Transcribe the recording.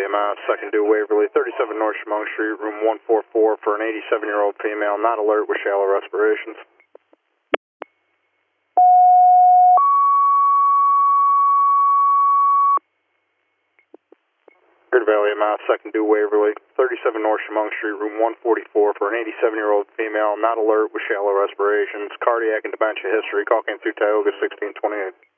EMS, second due Waverly, 37 North Chemung Street, room 144 for an 87-year-old female, not alert with shallow respirations. Good Valley EMS, second due Waverly, 37 North Chemung Street, room 144 for an 87-year-old female, not alert with shallow respirations, cardiac and dementia history, call came through Tioga 1628.